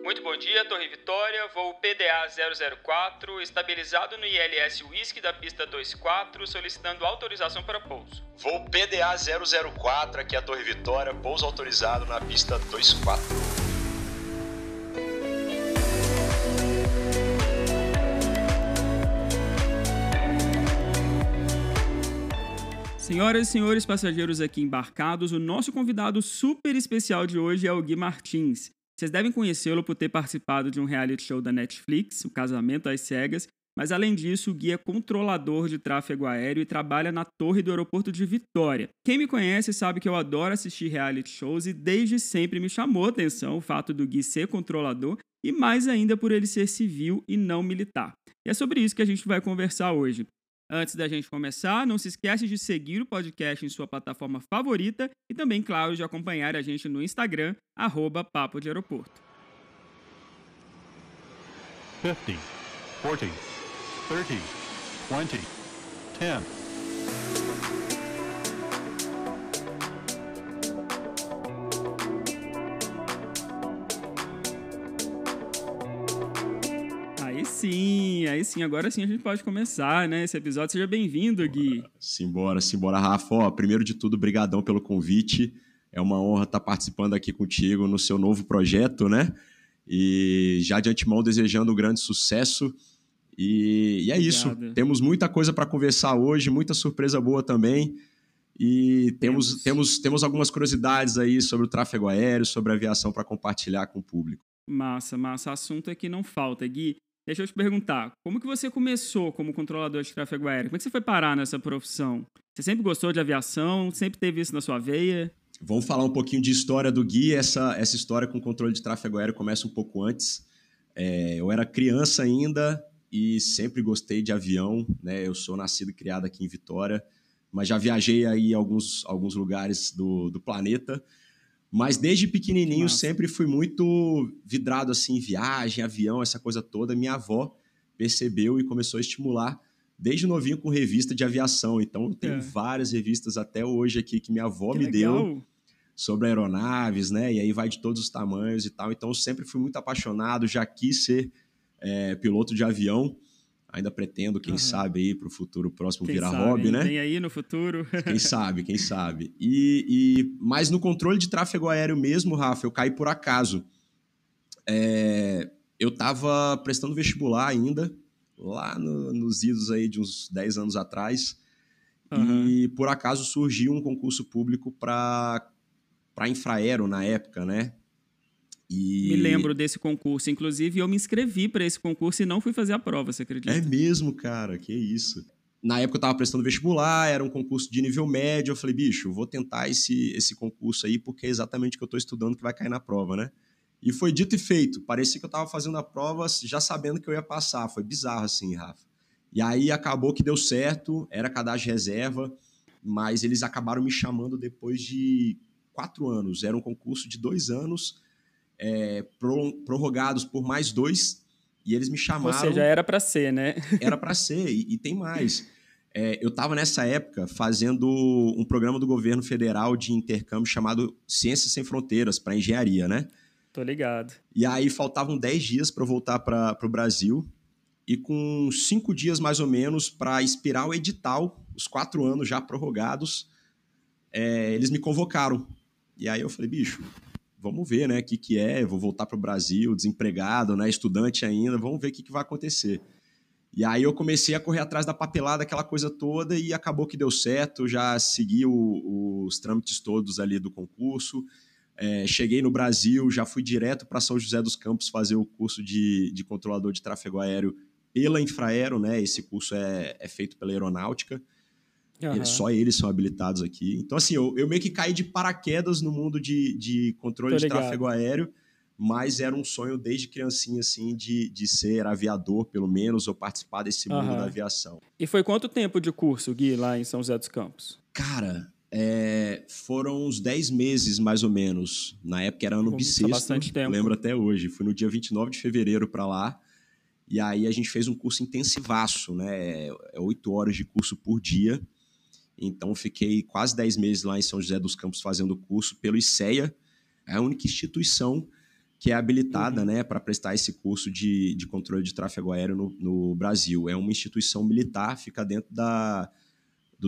Muito bom dia, Torre Vitória, voo PDA 004, estabilizado no ILS Whisky da pista 24, solicitando autorização para pouso. Voo PDA 004, aqui é a Torre Vitória, pouso autorizado na pista 24. Senhoras e senhores passageiros aqui embarcados, o nosso convidado super especial de hoje é o Gui Martins. Vocês devem conhecê-lo por ter participado de um reality show da Netflix, O Casamento às Cegas, mas além disso, o Gui é controlador de tráfego aéreo e trabalha na torre do aeroporto de Vitória. Quem me conhece sabe que eu adoro assistir reality shows e desde sempre me chamou a atenção o fato do Gui ser controlador e mais ainda por ele ser civil e não militar. E é sobre isso que a gente vai conversar hoje. Antes da gente começar, não se esquece de seguir o podcast em sua plataforma favorita e também, claro, de acompanhar a gente no Instagram, @Papo de Aeroporto. 50, 40, 30, 20, 10. Aí sim, agora sim a gente pode começar, né, esse episódio. Seja bem-vindo, Gui. Simbora, Rafa. Ó, primeiro de tudo, brigadão pelo convite. É uma honra estar participando aqui contigo no seu novo projeto, né? E já de antemão desejando um grande sucesso. E é isso. Temos muita coisa para conversar hoje, muita surpresa boa também. E temos algumas curiosidades aí sobre o tráfego aéreo, sobre a aviação para compartilhar com o público. Massa. Assunto é que não falta, Gui. Deixa eu te perguntar, como que você começou como controlador de tráfego aéreo? Como é que você foi parar nessa profissão? Você sempre gostou de aviação? Sempre teve isso na sua veia? Vamos falar um pouquinho de história do Gui. Essa história com controle de tráfego aéreo começa um pouco antes. Eu era criança ainda e sempre gostei de avião, né? Eu sou nascido e criado aqui em Vitória, mas já viajei aí a alguns lugares do planeta. Mas desde pequenininho sempre fui muito vidrado assim, em viagem, avião, essa coisa toda. Minha avó percebeu e começou a estimular desde novinho com revista de aviação. Então eu tenho várias revistas até hoje aqui que minha avó me deu sobre aeronaves, né? E aí vai de todos os tamanhos e tal. Então eu sempre fui muito apaixonado, já quis ser piloto de avião. Ainda pretendo, quem sabe, aí para o futuro próximo virar hobby, né? Tem aí no futuro. Quem sabe. Mas no controle de tráfego aéreo mesmo, Rafa, eu caí por acaso. Eu estava prestando vestibular ainda, lá nos idos aí de uns 10 anos atrás, e por acaso surgiu um concurso público para Infraero na época, né? Me lembro desse concurso. Inclusive, eu me inscrevi para esse concurso e não fui fazer a prova, você acredita? É mesmo, cara? Que isso. Na época eu estava prestando vestibular, era um concurso de nível médio. Eu falei, bicho, eu vou tentar esse concurso aí porque é exatamente o que eu estou estudando que vai cair na prova, né? E foi dito e feito. Parecia que eu estava fazendo a prova já sabendo que eu ia passar. Foi bizarro assim, Rafa. E aí acabou que deu certo, era cadastro reserva, mas eles acabaram me chamando depois de 4 anos. Era um concurso de 2 anos, prorrogados por mais 2, e eles me chamaram... Ou seja, era para ser, né? Era para ser, e tem mais. Eu estava nessa época fazendo um programa do governo federal de intercâmbio chamado Ciências Sem Fronteiras, para engenharia, né? Tô ligado. E aí faltavam 10 dias para eu voltar para o Brasil, e com 5 dias mais ou menos para expirar o edital, os 4 anos já prorrogados, eles me convocaram. E aí eu falei, bicho... Vamos ver, né, o que é, vou voltar para o Brasil, desempregado, né, estudante ainda, vamos ver o que vai acontecer. E aí eu comecei a correr atrás da papelada, aquela coisa toda, e acabou que deu certo, já segui os trâmites todos ali do concurso, cheguei no Brasil, já fui direto para São José dos Campos fazer o curso de controlador de tráfego aéreo pela Infraero, né, esse curso é feito pela aeronáutica. Só eles são habilitados aqui. Então, assim, eu meio que caí de paraquedas no mundo de controle de tráfego aéreo, mas era um sonho desde criancinha, assim, de ser aviador, pelo menos, ou participar desse mundo da aviação. E foi quanto tempo de curso, Gui, lá em São José dos Campos? Cara, foram uns 10 meses, mais ou menos. Na época era ano bissexto, bastante tempo. Lembro até hoje. Fui no dia 29 de fevereiro para lá, e aí a gente fez um curso intensivaço, né? 8 horas de curso por dia. Então, fiquei quase 10 meses lá em São José dos Campos fazendo o curso pelo ICEA, é a única instituição que é habilitada, né, para prestar esse curso de controle de tráfego aéreo no Brasil. É uma instituição militar, fica dentro do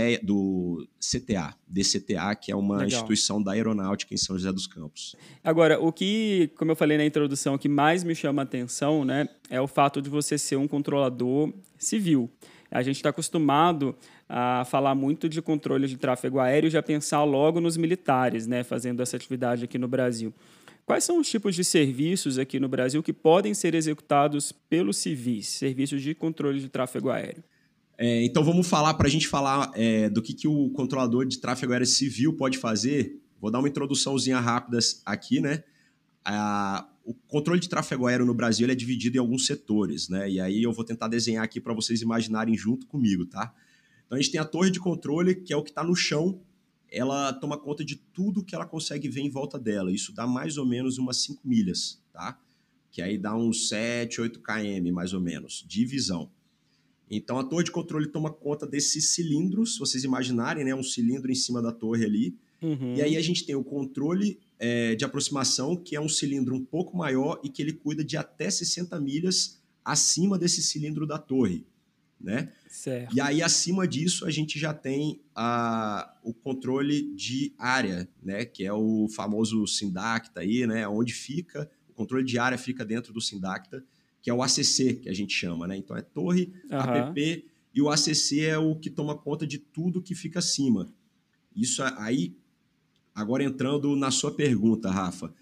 DCTA, que é uma Legal. instituição da aeronáutica em São José dos Campos. Agora, o que, como eu falei na introdução, o que mais me chama a atenção, né, é o fato de você ser um controlador civil. A gente está acostumado a falar muito de controle de tráfego aéreo e já pensar logo nos militares, né, fazendo essa atividade aqui no Brasil. Quais são os tipos de serviços aqui no Brasil que podem ser executados pelos civis, serviços de controle de tráfego aéreo? Então vamos falar, para a gente falar do que o controlador de tráfego aéreo civil pode fazer. Vou dar uma introduçãozinha rápida aqui, né? O controle de tráfego aéreo no Brasil ele é dividido em alguns setores, né? E aí eu vou tentar desenhar aqui para vocês imaginarem junto comigo, tá? Então a gente tem a torre de controle, que é o que está no chão. Ela toma conta de tudo que ela consegue ver em volta dela. Isso dá mais ou menos umas 5 milhas, tá? Que aí dá uns 7, 8 km, mais ou menos, de visão. Então, a torre de controle toma conta desses cilindros, se vocês imaginarem, né? Um cilindro em cima da torre ali. Uhum. E aí a gente tem o controle de aproximação, que é um cilindro um pouco maior e que ele cuida de até 60 milhas acima desse cilindro da torre, né? Certo. E aí, acima disso, a gente já tem o controle de área, né? Que é o famoso Sindacta aí, né? Onde fica, o controle de área fica dentro do Sindacta, que é o ACC, que a gente chama, né? Então, é torre, APP, e o ACC é o que toma conta de tudo que fica acima. Isso aí, agora entrando na sua pergunta, Rafa.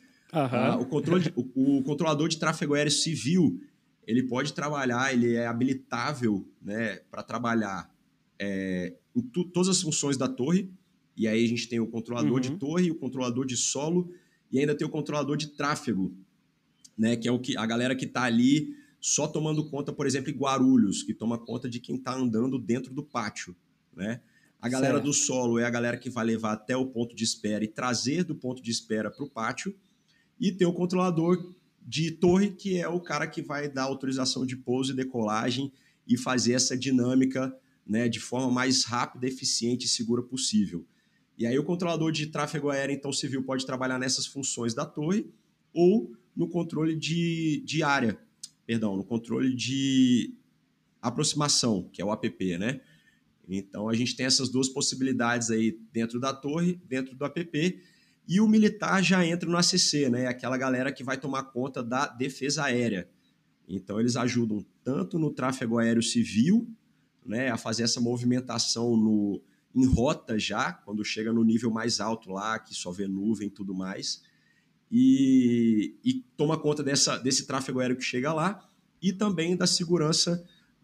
O controlador de tráfego aéreo civil, ele pode trabalhar, ele é habilitável, né, para trabalhar em todas as funções da torre. E aí a gente tem o controlador de torre, o controlador de solo e ainda tem o controlador de tráfego, né, que é a galera que está ali só tomando conta, por exemplo, em Guarulhos, que toma conta de quem está andando dentro do pátio, né? A galera do solo é a galera que vai levar até o ponto de espera e trazer do ponto de espera para o pátio. E tem o controlador de torre, que é o cara que vai dar autorização de pouso e decolagem e fazer essa dinâmica, né, de forma mais rápida, eficiente e segura possível. E aí o controlador de tráfego aéreo, então, civil, pode trabalhar nessas funções da torre ou no controle de área, no controle de aproximação, que é o APP, né? Então, a gente tem essas duas possibilidades aí dentro da torre, dentro do APP, e o militar já entra no ACC, né? Aquela galera que vai tomar conta da defesa aérea. Então, eles ajudam tanto no tráfego aéreo civil, né, a fazer essa movimentação em rota já, quando chega no nível mais alto lá, que só vê nuvem e tudo mais, e toma conta desse tráfego aéreo que chega lá, e também da segurança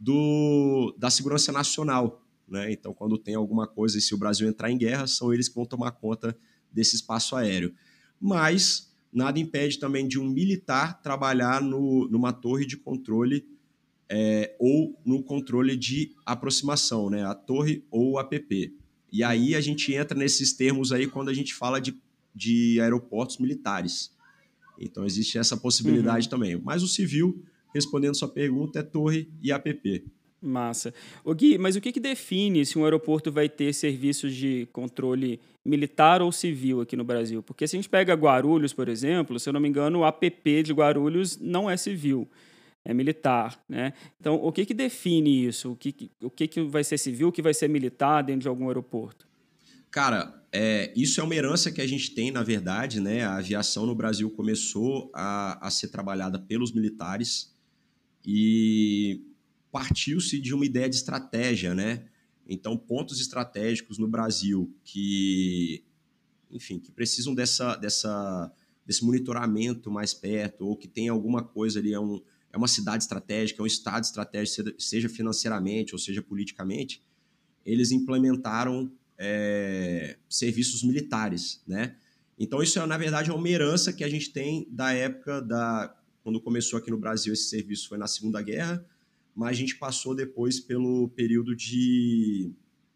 nacional, né? Então, quando tem alguma coisa e se o Brasil entrar em guerra, são eles que vão tomar conta desse espaço aéreo. Mas nada impede também de um militar trabalhar numa torre de controle ou no controle de aproximação, né? A torre ou o APP. E aí a gente entra nesses termos aí quando a gente fala de aeroportos militares. Então, existe essa possibilidade também. Mas o civil, respondendo sua pergunta, é torre e APP. Massa. Ô Gui, mas o que define se um aeroporto vai ter serviços de controle militar ou civil aqui no Brasil? Porque se a gente pega Guarulhos, por exemplo, se eu não me engano, o APP de Guarulhos não é civil, é militar, né? Então, o que define isso? O que vai ser civil, o que vai ser militar dentro de algum aeroporto? Cara, isso é uma herança que a gente tem, na verdade, né? A aviação no Brasil começou a ser trabalhada pelos militares e partiu-se de uma ideia de estratégia, né? Então, pontos estratégicos no Brasil que precisam desse monitoramento mais perto, ou que tem alguma coisa ali, é uma cidade estratégica, é um estado estratégico, seja financeiramente ou seja politicamente, eles implementaram serviços militares, né? Então, isso, na verdade, é uma herança que a gente tem da época quando começou aqui no Brasil esse serviço foi na Segunda Guerra, mas a gente passou depois pelo período de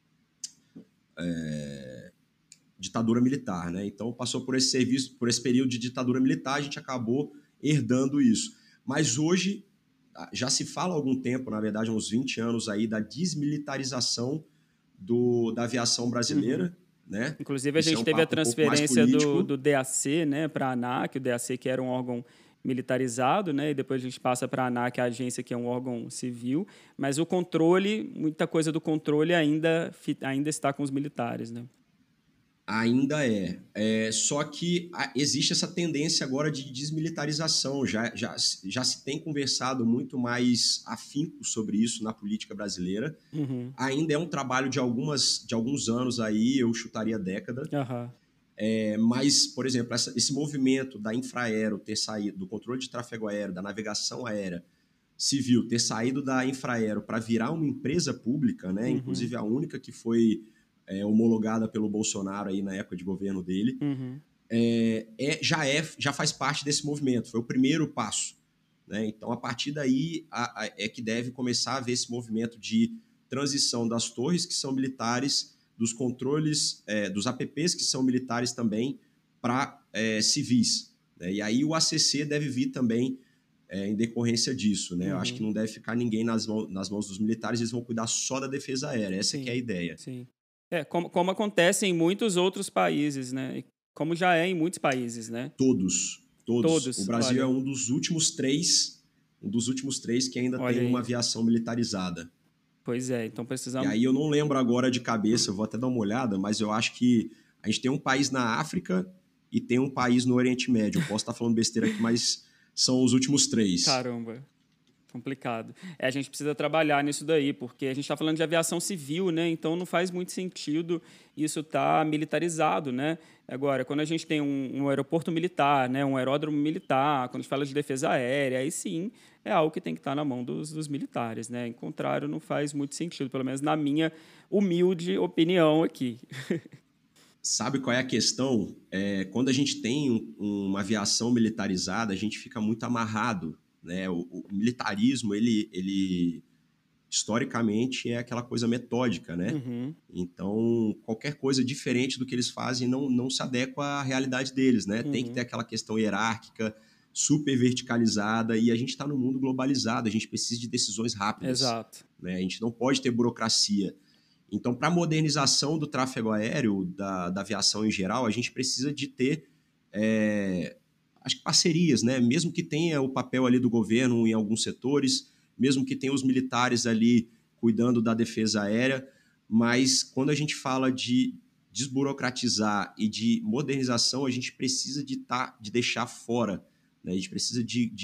ditadura militar, né? Então, passou por esse período de ditadura militar, a gente acabou herdando isso. Mas hoje, já se fala há algum tempo, na verdade, há uns 20 anos aí, da desmilitarização da aviação brasileira, né? Inclusive, a Isso é gente um teve a papo um pouco mais transferência político. do DAC, né, para a ANAC, o DAC que era um órgão militarizado, né, e depois a gente passa para a ANAC, a agência que é um órgão civil, mas o controle, muita coisa do controle ainda está com os militares, né? Ainda só que existe essa tendência agora de desmilitarização. Já se tem conversado muito mais afinco sobre isso na política brasileira. Uhum. Ainda é um trabalho de alguns anos aí, eu chutaria década. Uhum. Mas, por exemplo, esse movimento da Infraero ter saído, do controle de tráfego aéreo, da navegação aérea civil, ter saído da Infraero para virar uma empresa pública, né? Uhum. Inclusive a única que foi homologada pelo Bolsonaro aí na época de governo dele, Uhum. já faz parte desse movimento, foi o primeiro passo, né? Então, a partir daí é que deve começar a haver esse movimento de transição das torres que são militares, dos controles, dos APPs que são militares também, para civis, né? E aí o ACC deve vir também em decorrência disso, né? Uhum. Eu acho que não deve ficar ninguém nas mãos dos militares, eles vão cuidar só da defesa aérea, essa Sim, que é a ideia. Sim. Como acontece em muitos outros países, né? Como já é em muitos países, né? Todos. O Brasil olha. é um dos últimos três que ainda Olha tem uma aí. aviação militarizada. Pois é, então E precisamos... aí eu não lembro agora de cabeça, eu vou até dar uma olhada, mas eu acho que a gente tem um país na África e tem um país no Oriente Médio. Eu posso estar falando besteira aqui, mas são os últimos 3. Caramba, complicado. A gente precisa trabalhar nisso daí, porque a gente está falando de aviação civil, né? Então não faz muito sentido isso estar militarizado, né? Agora, quando a gente tem um aeroporto militar, né? Um aeródromo militar, quando a gente fala de defesa aérea, aí sim é algo que tem que estar na mão dos militares, né? Em contrário, não faz muito sentido, pelo menos na minha humilde opinião aqui. Sabe qual é a questão? Quando a gente tem uma aviação militarizada, a gente fica muito amarrado, né? O militarismo, ele historicamente é aquela coisa metódica, né? Uhum. Então, qualquer coisa diferente do que eles fazem não se adequa à realidade deles, né? Tem que ter aquela questão hierárquica, super verticalizada, e a gente está no mundo globalizado, a gente precisa de decisões rápidas. Exato. Né? A gente não pode ter burocracia. Então, para a modernização do tráfego aéreo, da aviação em geral, a gente precisa de ter acho que parcerias, né? Mesmo que tenha o papel ali do governo em alguns setores, mesmo que tenha os militares ali cuidando da defesa aérea, mas quando a gente fala de desburocratizar e de modernização, a gente precisa de deixar fora, né? A gente precisa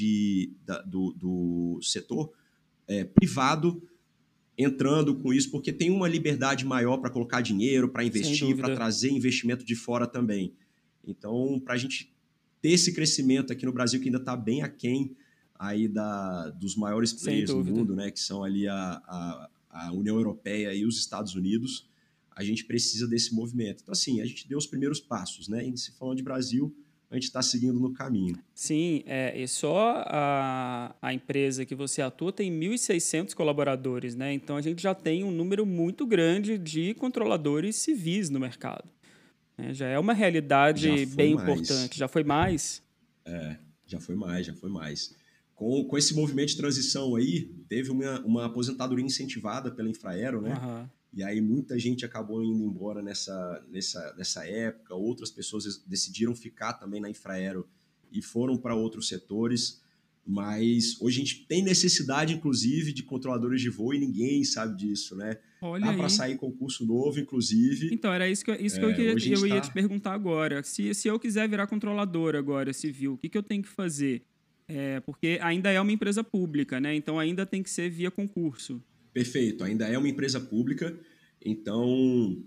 do setor privado entrando com isso, porque tem uma liberdade maior para colocar dinheiro, para investir, para trazer investimento de fora também. Então, para a gente ter esse crescimento aqui no Brasil, que ainda está bem aquém aí dos maiores players do mundo, né, que são ali a União Europeia e os Estados Unidos, a gente precisa desse movimento. Então, assim, a gente deu os primeiros passos, né? E se falando de Brasil, a gente está seguindo no caminho. Sim, e só a empresa que você atua tem 1.600 colaboradores, né? Então, a gente já tem um número muito grande de controladores civis no mercado. Já é uma realidade bem importante. Já foi mais? Já foi mais. Com esse movimento de transição aí, teve uma aposentadoria incentivada pela Infraero, né? Uhum. E aí muita gente acabou indo embora nessa época, outras pessoas decidiram ficar também na Infraero e foram para outros setores, mas hoje a gente tem necessidade, inclusive, de controladores de voo e ninguém sabe disso, né? Olha, dá para sair concurso novo, inclusive. Então, era isso que eu ia te perguntar agora. Se eu quiser virar controlador agora, civil, o que eu tenho que fazer? Porque ainda é uma empresa pública, né? Então ainda tem que ser via concurso. Perfeito, ainda é uma empresa pública, então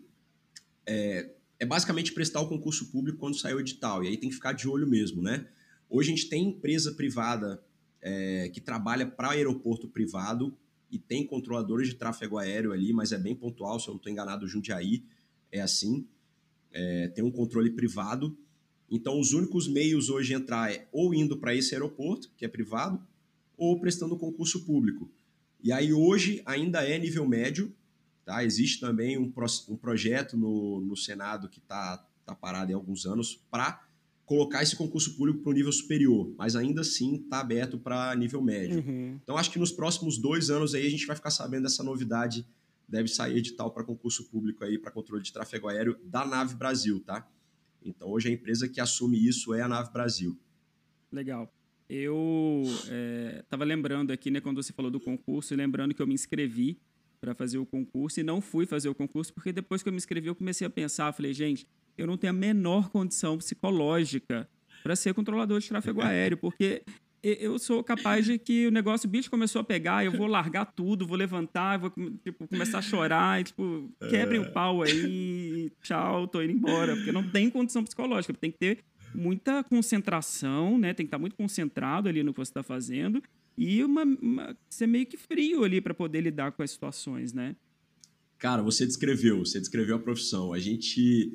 é basicamente prestar o concurso público quando sair o edital, e aí tem que ficar de olho mesmo, né? Hoje a gente tem empresa privada que trabalha para aeroporto privado e tem controladores de tráfego aéreo ali, mas é bem pontual, se eu não estou enganado, Jundiaí é assim, tem um controle privado. Então, os únicos meios hoje de entrar ou indo para esse aeroporto, que é privado, ou prestando concurso público. E aí, hoje, ainda é nível médio. Tá? Existe também um projeto no Senado que está parado há alguns anos para colocar esse concurso público para o nível superior, mas ainda assim está aberto para nível médio. Uhum. Então, acho que nos próximos 2 anos aí a gente vai ficar sabendo dessa novidade deve sair edital para concurso público aí para controle de tráfego aéreo da Nave Brasil, tá? Então, hoje a empresa que assume isso é a Nave Brasil. Legal. Eu estava lembrando aqui, né, quando você falou do concurso, lembrando que eu me inscrevi para fazer o concurso e não fui fazer o concurso, porque depois que eu me inscrevi, eu comecei a pensar, falei, gente, eu não tenho a menor condição psicológica para ser controlador de tráfego aéreo, porque eu sou capaz de que o bicho começou a pegar, eu vou largar tudo, vou levantar, vou começar a chorar, e, quebrem o pau aí, tchau, tô indo embora, porque não tem condição psicológica, tem que ter muita concentração, né? Tem que estar muito concentrado ali no que você está fazendo e ser meio que frio ali para poder lidar com as situações, né? Cara, você descreveu a profissão. A gente...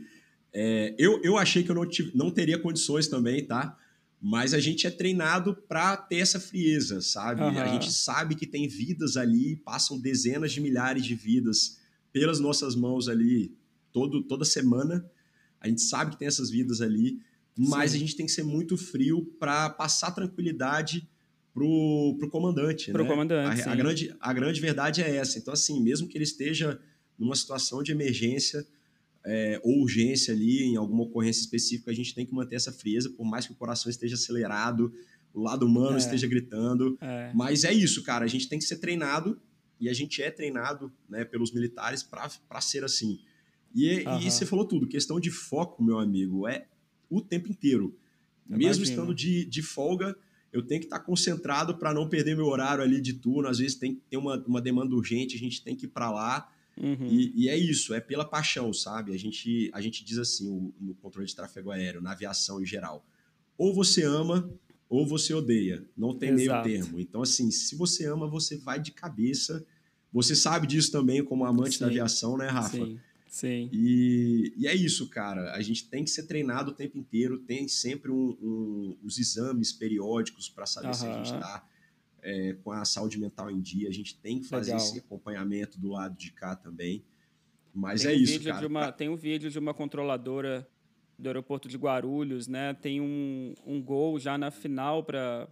eu achei que eu não teria condições também, tá? Mas a gente é treinado para ter essa frieza, sabe? Uhum. A gente sabe que tem vidas ali, passam dezenas de milhares de vidas pelas nossas mãos ali toda semana. A gente sabe que tem essas vidas ali, mas Sim. a gente tem que ser muito frio para passar tranquilidade pro comandante, Pro né? comandante, A grande verdade é essa. Então, assim, mesmo que ele esteja numa situação de emergência ou urgência ali, em alguma ocorrência específica, a gente tem que manter essa frieza, por mais que o coração esteja acelerado, o lado humano esteja gritando. Mas é isso, cara, a gente tem que ser treinado, e a gente é treinado, né, pelos militares para ser assim. E você falou tudo, questão de foco, meu amigo, é o tempo inteiro. Mesmo estando de folga, eu tenho que estar concentrado para não perder meu horário ali de turno. Às vezes tem que ter uma demanda urgente, a gente tem que ir para lá. Uhum. E é isso, é pela paixão, sabe? A gente diz assim no controle de tráfego aéreo, na aviação em geral. Ou você ama ou você odeia. Não tem meio termo. Então, assim, se você ama, você vai de cabeça. Você sabe disso também como amante da aviação, né, Rafa? Sim. E é isso, cara. A gente tem que ser treinado o tempo inteiro. Tem sempre os exames periódicos para saber se a gente está com a saúde mental em dia. A gente tem que fazer esse acompanhamento do lado de cá também. Mas é isso, cara. Tem um vídeo de uma controladora do aeroporto de Guarulhos, né? Tem um gol já na final para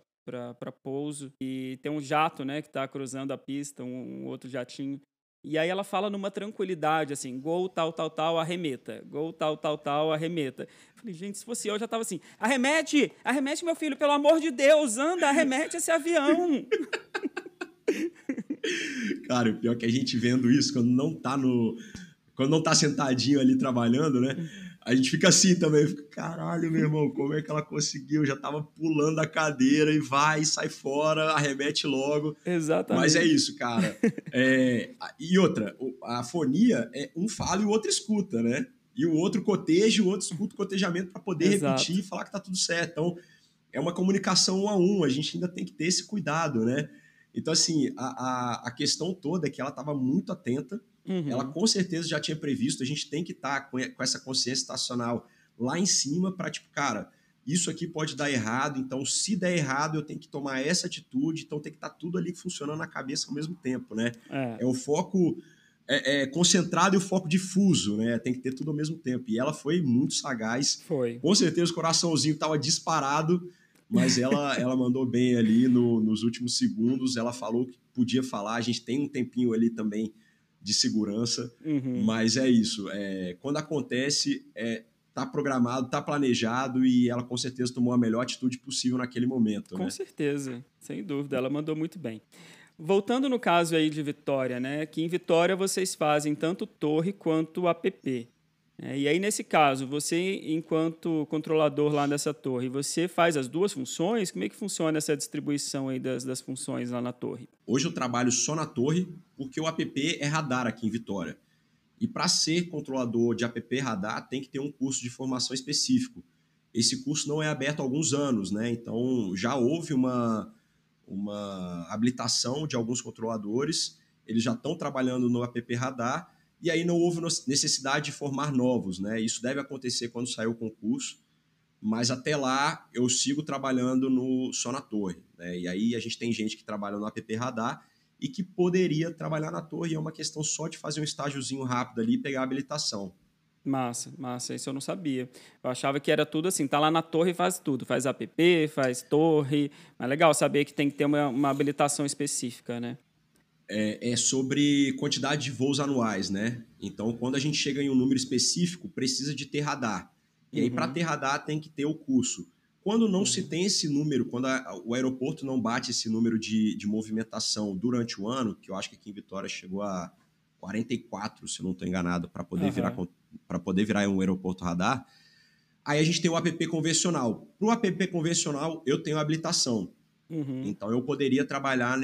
pouso e tem um jato, né, que está cruzando a pista, um outro jatinho. E aí ela fala numa tranquilidade, assim, gol, tal, arremeta. Gol, tal, arremeta. Eu falei, gente, se fosse eu já tava assim, arremete, meu filho, pelo amor de Deus, anda, arremete esse avião. Cara, o pior é que a gente vendo isso, quando não tá sentadinho ali trabalhando, né? A gente fica assim também, fica, caralho, meu irmão, como é que ela conseguiu? Já tava pulando a cadeira e vai, sai fora, arremete logo. Exatamente. Mas é isso, cara. E outra, a fonia um fala e o outro escuta, né? E o outro coteja, o outro escuta o cotejamento para poder repetir e falar que tá tudo certo. Então, é uma comunicação 1 a 1, a gente ainda tem que ter esse cuidado, né? Então, assim, a questão toda é que ela estava muito atenta. Ela com certeza já tinha previsto, a gente tem que estar com essa consciência estacional lá em cima para, tipo, cara, isso aqui pode dar errado, então se der errado eu tenho que tomar essa atitude, então tem que estar tudo ali funcionando na cabeça ao mesmo tempo, né? É o foco concentrado e o foco difuso, né? Tem que ter tudo ao mesmo tempo. E ela foi muito sagaz. Foi. Com certeza o coraçãozinho estava disparado, mas ela mandou bem ali nos últimos segundos, ela falou que podia falar, a gente tem um tempinho ali também de segurança, mas é isso, quando acontece, tá programado, tá planejado e ela com certeza tomou a melhor atitude possível naquele momento. Com certeza, sem dúvida, ela mandou muito bem. Voltando no caso aí de Vitória, né, que em Vitória vocês fazem tanto torre quanto app. E aí, nesse caso, você, enquanto controlador lá dessa torre, você faz as duas funções? Como é que funciona essa distribuição aí das funções lá na torre? Hoje eu trabalho só na torre, porque o app é radar aqui em Vitória. E para ser controlador de app radar, tem que ter um curso de formação específico. Esse curso não é aberto há alguns anos, né? Então, já houve uma habilitação de alguns controladores, eles já estão trabalhando no app radar, e aí não houve necessidade de formar novos, né? Isso deve acontecer quando sair o concurso, mas até lá eu sigo trabalhando só na torre, né? E aí a gente tem gente que trabalha no app radar e que poderia trabalhar na torre, e é uma questão só de fazer um estágiozinho rápido ali e pegar a habilitação. Massa, isso eu não sabia. Eu achava que era tudo assim, tá lá na torre e faz tudo, faz app, faz torre, mas legal saber que tem que ter uma habilitação específica, né? É sobre quantidade de voos anuais, né? Então, quando a gente chega em um número específico, precisa de ter radar. E aí, para ter radar, tem que ter o curso. Quando não se tem esse número, quando o aeroporto não bate esse número de movimentação durante o ano, que eu acho que aqui em Vitória chegou a 44, se eu não estou enganado, para poder virar um aeroporto radar, aí a gente tem o APP convencional. Para o APP convencional, eu tenho habilitação. Então, eu poderia trabalhar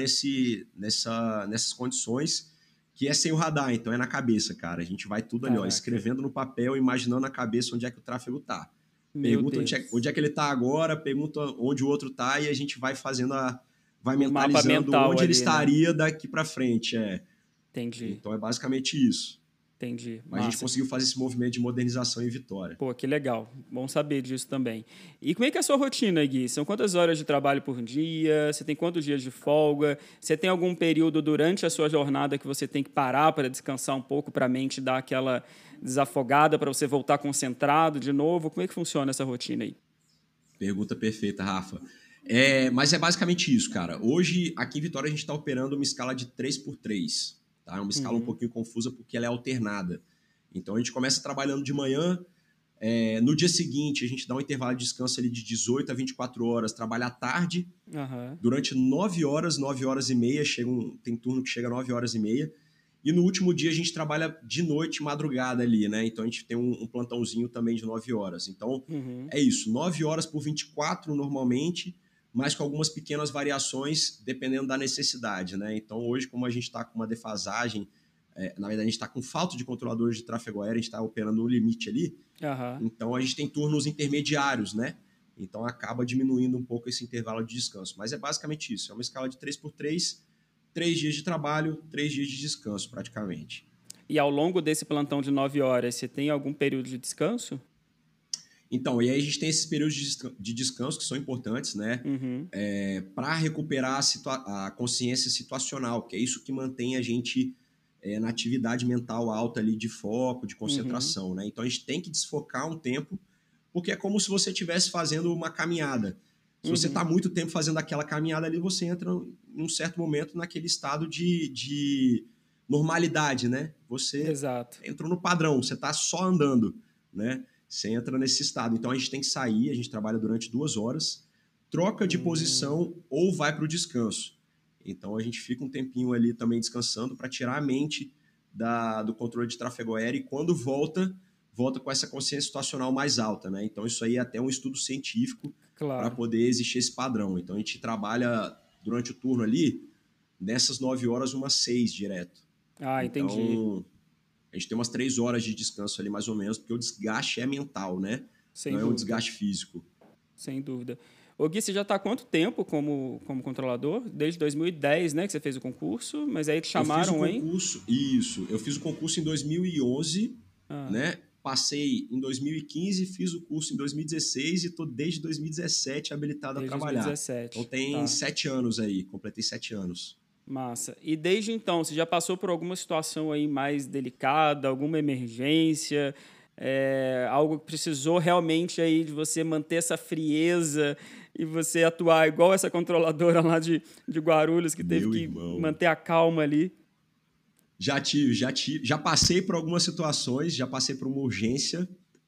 nessas condições que é sem o radar. Então, é na cabeça, cara. A gente vai tudo ali, ó, escrevendo no papel, imaginando na cabeça onde é que o tráfego tá. Pergunta onde é que ele tá agora, pergunta onde o outro tá, e a gente vai fazendo vai mentalizando onde ele estaria, né, daqui para frente. Entendi. Então, é basicamente isso. Entendi. Mas a gente conseguiu fazer esse movimento de modernização em Vitória. Pô, que legal. Bom saber disso também. E como é que é a sua rotina, Gui? São quantas horas de trabalho por dia? Você tem quantos dias de folga? Você tem algum período durante a sua jornada que você tem que parar para descansar um pouco, para a mente dar aquela desafogada, para você voltar concentrado de novo? Como é que funciona essa rotina aí? Pergunta perfeita, Rafa. Mas é basicamente isso, cara. Hoje, aqui em Vitória, a gente está operando uma escala de 3x3. Tá? É uma escala um pouquinho confusa porque ela é alternada. Então, a gente começa trabalhando de manhã. No dia seguinte, a gente dá um intervalo de descanso ali de 18 a 24 horas. Trabalha à tarde, durante 9 horas, 9 horas e meia. Tem turno que chega a 9 horas e meia. E no último dia, a gente trabalha de noite, madrugada ali, né? Então, a gente tem um plantãozinho também de 9 horas. Então, é isso. 9 horas por 24 normalmente, mas com algumas pequenas variações, dependendo da necessidade, né? Então, hoje, como a gente está com uma defasagem, na verdade, a gente está com falta de controladores de tráfego aéreo, a gente está operando no limite ali, então a gente tem turnos intermediários, né? Então, acaba diminuindo um pouco esse intervalo de descanso. Mas é basicamente isso, é uma escala de 3x3, 3 dias de trabalho, 3 dias de descanso, praticamente. E ao longo desse plantão de 9 horas, você tem algum período de descanso? Então, e aí a gente tem esses períodos de descanso que são importantes, né? Para recuperar a consciência situacional, que é isso que mantém a gente na atividade mental alta ali de foco, de concentração, né? Então, a gente tem que desfocar um tempo, porque é como se você estivesse fazendo uma caminhada. Se você está muito tempo fazendo aquela caminhada ali, você entra em um certo momento naquele estado de normalidade, né? Você entrou no padrão, você está só andando, né? Você entra nesse estado. Então, a gente tem que sair, a gente trabalha durante 2 horas, troca de posição ou vai para o descanso. Então, a gente fica um tempinho ali também descansando para tirar a mente do controle de tráfego aéreo e quando volta com essa consciência situacional mais alta, né? Então, isso aí é até um estudo científico para poder existir esse padrão. Então, a gente trabalha durante o turno ali, nessas 9 horas, umas 6 direto. Entendi. Então, a gente tem umas 3 horas de descanso ali, mais ou menos, porque o desgaste é mental, né? Não é um desgaste físico. Sem dúvida. Ô Gui, você já está há quanto tempo como controlador? Desde 2010, né, que você fez o concurso, mas aí te chamaram, hein? Isso. Eu fiz o concurso em 2011, né? Passei em 2015, fiz o curso em 2016 e estou desde 2017 habilitado a trabalhar. 2017. Então tem 7 anos aí, completei 7 anos. Massa. E desde então, você já passou por alguma situação aí mais delicada, alguma emergência, algo que precisou realmente aí de você manter essa frieza e você atuar igual essa controladora lá de Guarulhos, que teve que manter a calma ali? Já tive. Já passei por algumas situações, já passei por uma urgência,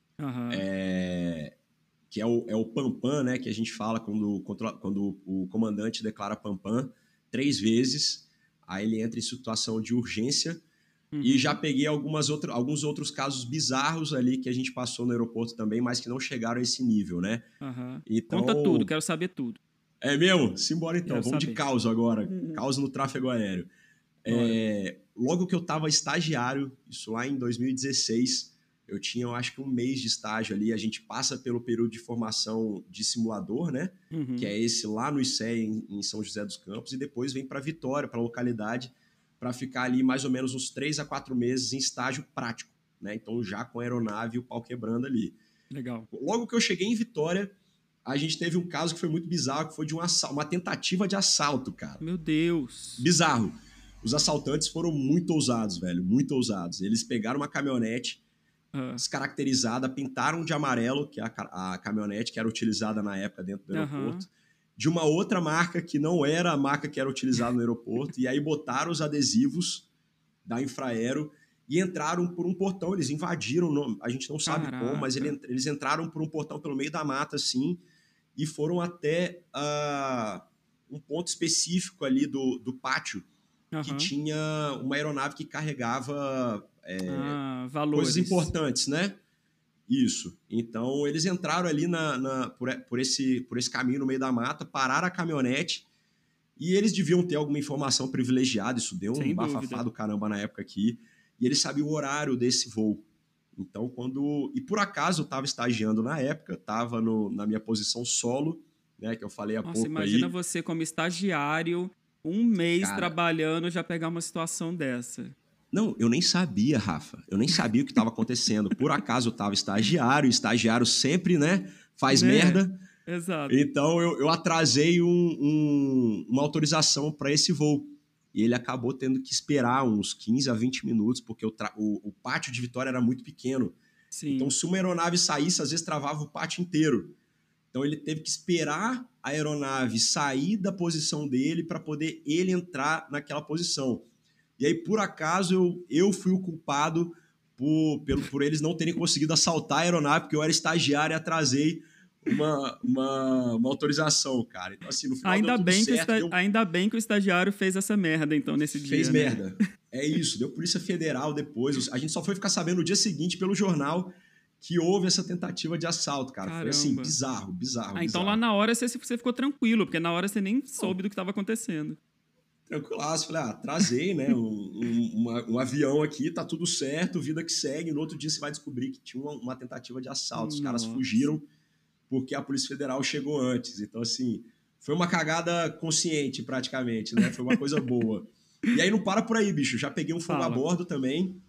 que é o PAM-PAM, né, que a gente fala quando o comandante declara PAM-PAM 3 vezes, aí ele entra em situação de urgência, e já peguei alguns outros casos bizarros ali que a gente passou no aeroporto também, mas que não chegaram a esse nível, né? Então, conta tudo, quero saber tudo. É mesmo? Simbora então, vamos de caos agora, caos no tráfego aéreo. Logo que eu estava estagiário, isso lá em 2016, eu tinha, eu acho que 1 mês de estágio ali, a gente passa pelo período de formação de simulador, né? Que é esse lá no ICE, em São José dos Campos, e depois vem para Vitória, para a localidade, para ficar ali mais ou menos uns 3 a 4 meses em estágio prático, né? Então já com a aeronave e o pau quebrando ali. Legal. Logo que eu cheguei em Vitória, a gente teve um caso que foi muito bizarro, que foi de uma tentativa de assalto, cara. Meu Deus! Bizarro. Os assaltantes foram muito ousados, velho, muito ousados. Eles pegaram uma caminhonete descaracterizada, pintaram de amarelo, que é a caminhonete que era utilizada na época dentro do aeroporto, de uma outra marca que não era a marca que era utilizada no aeroporto, e aí botaram os adesivos da Infraero e entraram por um portão, eles invadiram, a gente não sabe como, mas eles entraram por um portão pelo meio da mata, assim, e foram até um ponto específico ali do pátio, que tinha uma aeronave que carregava coisas importantes, né? Isso. Então, eles entraram ali por esse caminho no meio da mata, pararam a caminhonete e eles deviam ter alguma informação privilegiada. Isso deu um bafafá do caramba na época aqui. E eles sabiam o horário desse voo. Então, E por acaso, eu estava estagiando na época, estava na minha posição solo, né, que eu falei há pouco aí. Imagina você como estagiário, um mês trabalhando, já pegar uma situação dessa. Não, eu nem sabia, Rafa. Eu nem sabia o que estava acontecendo. Por acaso eu estava estagiário, e estagiário sempre, né, faz merda. Exato. Então eu atrasei uma autorização para esse voo. E ele acabou tendo que esperar uns 15 a 20 minutos, porque o pátio de Vitória era muito pequeno. Sim. Então, se uma aeronave saísse, às vezes travava o pátio inteiro. Então, ele teve que esperar a aeronave sair da posição dele para poder ele entrar naquela posição. E aí, por acaso, eu fui o culpado por eles não terem conseguido assaltar a aeronave, porque eu era estagiário e atrasei uma autorização, cara. Então, assim, no final ainda deu tudo certo. Ainda bem que o estagiário fez essa merda, então, nesse dia. Fez merda. É isso, deu Polícia Federal depois. A gente só foi ficar sabendo no dia seguinte pelo jornal que houve essa tentativa de assalto, cara. Caramba. Foi assim, bizarro. Então lá na hora você ficou tranquilo, porque na hora você nem soube do que estava acontecendo. Tranquilaço, falei, atrasei, né, um avião aqui, tá tudo certo, vida que segue. No outro dia você vai descobrir que tinha uma tentativa de assalto. Os caras fugiram porque a Polícia Federal chegou antes. Então, assim, foi uma cagada consciente, praticamente, né? Foi uma coisa boa. E aí não para por aí, bicho. Já peguei um fogo a bordo também.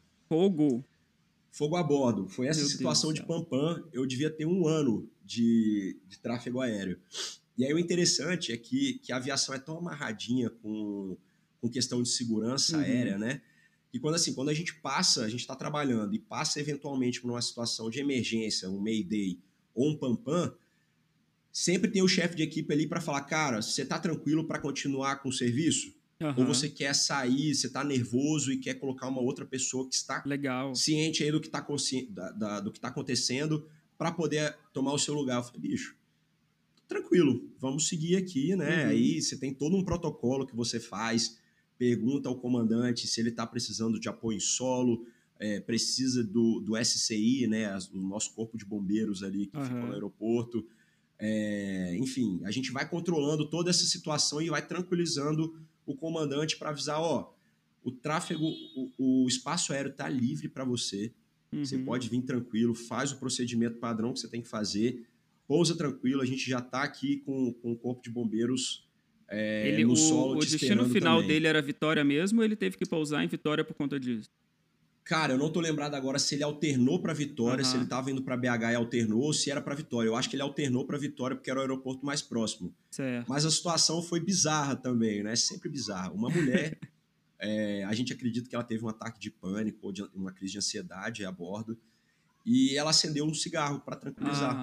Fogo a bordo. Foi essa situação de Pampam. Eu devia ter 1 ano de tráfego aéreo. E aí o interessante é que a aviação é tão amarradinha com questão de segurança aérea, né? E quando a gente está trabalhando e passa eventualmente por uma situação de emergência, um Mayday ou um Pampam, sempre tem o chefe de equipe ali para falar, cara, você tá tranquilo para continuar com o serviço? Ou você quer sair, você tá nervoso e quer colocar uma outra pessoa que está ciente aí do que tá acontecendo para poder tomar o seu lugar? Eu falei, bicho, tranquilo, vamos seguir aqui, né? Aí você tem todo um protocolo que você faz, pergunta ao comandante se ele está precisando de apoio em solo, precisa do SCI, né? O nosso corpo de bombeiros ali que ficou no aeroporto. Enfim, a gente vai controlando toda essa situação e vai tranquilizando o comandante para avisar, o tráfego, o espaço aéreo está livre para você, você pode vir tranquilo, faz o procedimento padrão que você tem que fazer, pousa tranquilo, a gente já está aqui com o corpo de bombeiros no solo te esperando também. O destino final dele era Vitória mesmo ou ele teve que pousar em Vitória por conta disso? Cara, eu não tô lembrado agora se ele alternou para Vitória, se ele estava indo para BH e alternou, ou se era para Vitória. Eu acho que ele alternou para Vitória porque era o aeroporto mais próximo. Certo. Mas a situação foi bizarra também, né? Sempre bizarra. Uma mulher, a gente acredita que ela teve um ataque de pânico ou uma crise de ansiedade a bordo, e ela acendeu um cigarro para tranquilizar.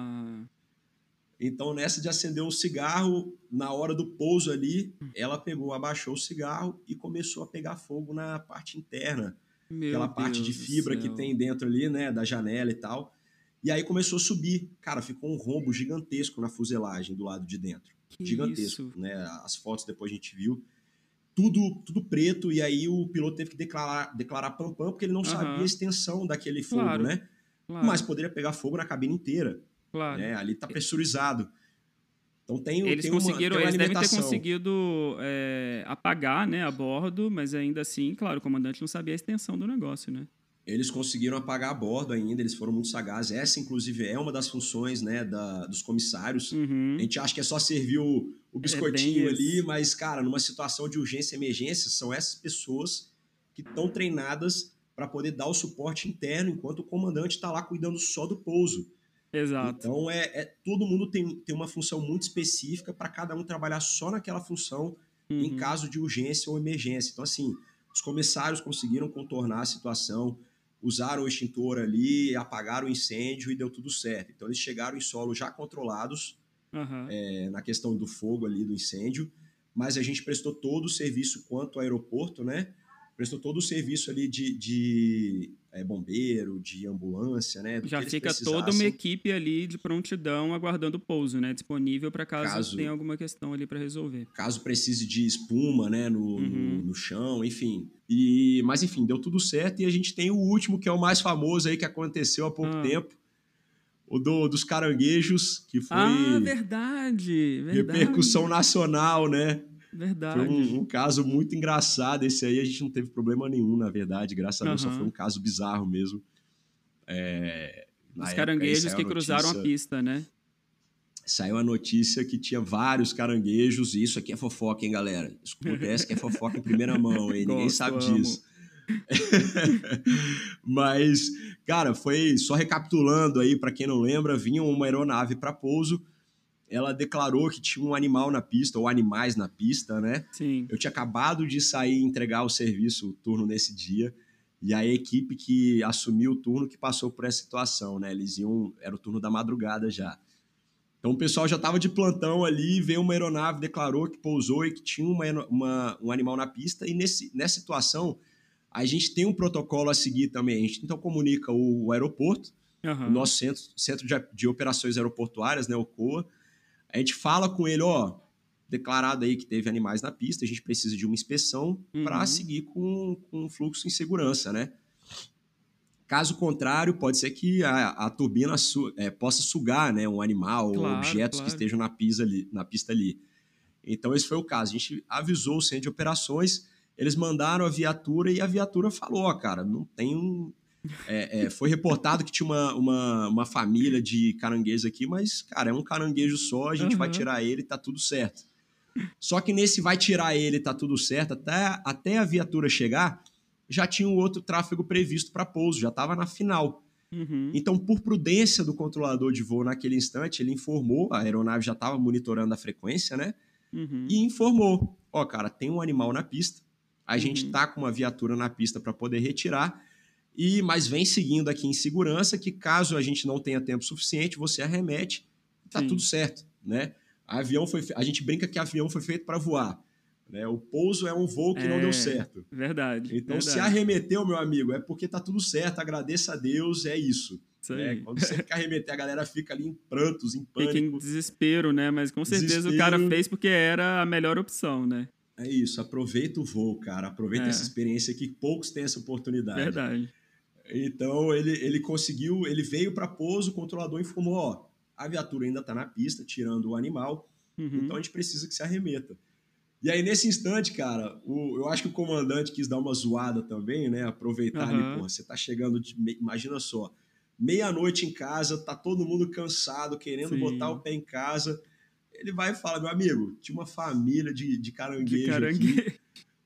Então, nessa de acender um cigarro, na hora do pouso ali, ela abaixou o cigarro e começou a pegar fogo na parte interna. Aquela parte de fibra que tem dentro ali, né, da janela e tal. E aí começou a subir. Cara, ficou um rombo gigantesco na fuselagem do lado de dentro. Gigantesco, né? As fotos depois a gente viu. Tudo preto, e aí o piloto teve que declarar Pampam, porque ele não sabia a extensão daquele fogo, né? Mas poderia pegar fogo na cabine inteira. Né? Ali tá pressurizado. Então eles devem ter conseguido apagar, né, a bordo, mas ainda assim, claro, o comandante não sabia a extensão do negócio, né? Eles conseguiram apagar a bordo ainda, eles foram muito sagazes. Essa, inclusive, é uma das funções, né, dos comissários. A gente acha que é só servir o biscoitinho ali, mas, cara, numa situação de urgência e emergência, são essas pessoas que estão treinadas para poder dar o suporte interno, enquanto o comandante está lá cuidando só do pouso. Exato. Então, todo mundo tem uma função muito específica para cada um trabalhar só naquela função em caso de urgência ou emergência. Então, assim, os comissários conseguiram contornar a situação, usaram o extintor ali, apagaram o incêndio e deu tudo certo. Então, eles chegaram em solo já controlados Aham. na questão do fogo ali, do incêndio, mas a gente prestou todo o serviço quanto ao aeroporto, né? Prestou todo o serviço ali de bombeiro, de ambulância, né? Do que Já eles fica toda uma precisassem, equipe ali de prontidão aguardando o pouso, né? Disponível para caso tenha caso, alguma questão ali para resolver. caso precise de espuma, né? Uhum. No chão, enfim. Mas enfim, deu tudo certo e a gente tem o último, que é o mais famoso aí, que aconteceu há pouco Ah. tempo, dos caranguejos, que Ah, foi verdade, repercussão verdade, nacional, né? Foi verdade. um caso muito engraçado. Esse aí a gente não teve problema nenhum, na verdade. Graças a Deus, só foi um Aham. caso bizarro mesmo. Na Dos época aí caranguejos que cruzaram a pista, né? saiu a notícia que tinha vários caranguejos. E isso aqui é fofoca, hein, galera? Isso acontece que é fofoca em primeira mão, hein? Ninguém Gosto, sabe amo. disso. Mas, cara, foi só recapitulando aí, para quem não lembra, vinha uma aeronave para pouso. Ela declarou que tinha um animal na pista, ou animais na pista, né? Sim. Eu tinha acabado de sair e entregar o serviço, o turno nesse dia, e a equipe que assumiu o turno que passou por essa situação, né? Era o turno da madrugada já. Então o pessoal já estava de plantão ali, veio uma aeronave, declarou que pousou e que tinha um animal na pista, e nessa situação a gente tem um protocolo a seguir também. A gente então comunica o aeroporto, o Aham. nosso centro de operações aeroportuárias, né, o COA. A gente fala com ele, ó, declarado aí que teve animais na pista, a gente precisa de uma inspeção para Uhum. seguir com o fluxo em segurança, né? Caso contrário, pode ser que a turbina possa sugar, né, um animal ou Claro, objetos que claro. estejam na pista ali. Então, esse foi o caso. A gente avisou o centro de operações, eles mandaram a viatura e a viatura falou, ó, cara, não tem um... foi reportado que tinha uma família de caranguejos aqui, mas, cara, é um caranguejo só, a gente vai Aham. tirar ele e tá tudo certo. Só que nesse vai tirar ele e tá tudo certo, até a viatura chegar, já tinha um outro tráfego previsto para pouso, já estava na final. Uhum. Então, por prudência do controlador de voo naquele instante, ele informou, a aeronave já estava monitorando a frequência, né? E Uhum. informou, ó, cara, tem um animal na pista, a gente Uhum. tá com uma viatura na pista para poder retirar, mas vem seguindo aqui em segurança que caso a gente não tenha tempo suficiente, você arremete e tá tudo Sim. certo, né? A gente brinca que avião foi feito para voar, né? O pouso é um voo que não deu É, certo. verdade, Então, se verdade. arremeteu, meu amigo, é porque tá tudo certo, agradeça a Deus, é isso, Isso né? aí. Quando sempre que arremeter, a galera fica ali em prantos, em Fica em pânico, desespero, né? Mas com certeza o cara desespero. fez porque era a melhor opção, né? É isso, aproveita o voo, cara, aproveita essa É, experiência que poucos têm essa oportunidade. verdade. Então ele conseguiu, ele veio para pouso, o controlador informou, ó, a viatura ainda está na pista, tirando o animal, então a Uhum. gente precisa que se arremeta. E aí nesse instante, cara, eu acho que o comandante quis dar uma zoada também, né? Aproveitar ali, Aham. porra, você tá chegando, imagina só, meia-noite em casa, tá todo mundo cansado, querendo botar o Sim. pé em casa. Ele vai e fala, meu amigo, tinha uma família de De caranguejo aqui, caranguejo.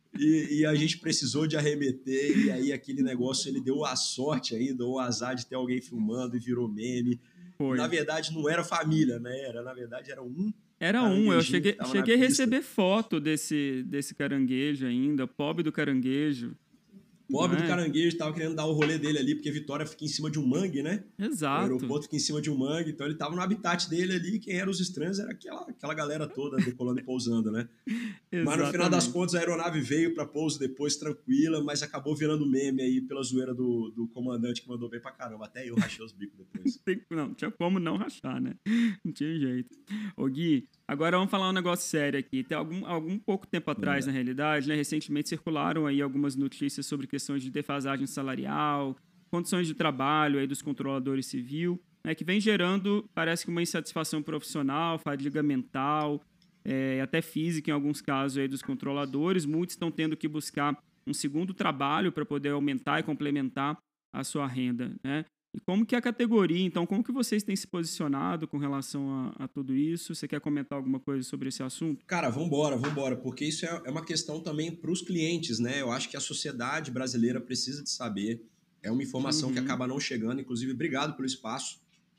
e a gente precisou de arremeter, e aí aquele negócio, ele deu a sorte ainda, ou o azar de ter alguém filmando e virou meme. E na Foi. verdade não era família, né? Na verdade era um Era um, eu caranguejinho que cheguei, estava na cheguei a pista. receber foto desse caranguejo ainda, pobre do caranguejo, Pobre do né? caranguejo estava querendo dar o rolê dele ali, porque Vitória fica em cima de um mangue, né? O Exato, aeroporto fica em cima de um mangue, então ele estava no habitat dele ali, quem eram os estranhos era aquela galera toda decolando e pousando, né? Mas no final das exatamente. contas a aeronave veio para pouso depois tranquila, mas acabou virando meme aí pela zoeira do comandante que mandou bem pra caramba. Até eu rachei os bicos depois. Não, tinha como não rachar, né? Não tinha jeito. Ô Gui, agora vamos falar um negócio sério aqui. Tem algum pouco tempo atrás, Manda. na realidade, né, recentemente circularam aí algumas notícias sobre questões de defasagem salarial, condições de trabalho aí dos controladores civil, né, que vem gerando, parece que uma insatisfação profissional, fadiga mental, até física em alguns casos aí dos controladores. Muitos estão tendo que buscar um segundo trabalho para poder aumentar e complementar a sua renda, né? E como que a categoria, então, como que vocês têm se posicionado com relação a tudo isso? Você quer comentar alguma coisa sobre esse assunto? Cara, vambora, porque isso é uma questão também para os clientes, né? Eu acho que a sociedade brasileira precisa de saber. É uma informação que Uhum, acaba não chegando. Inclusive, obrigado pelo espaço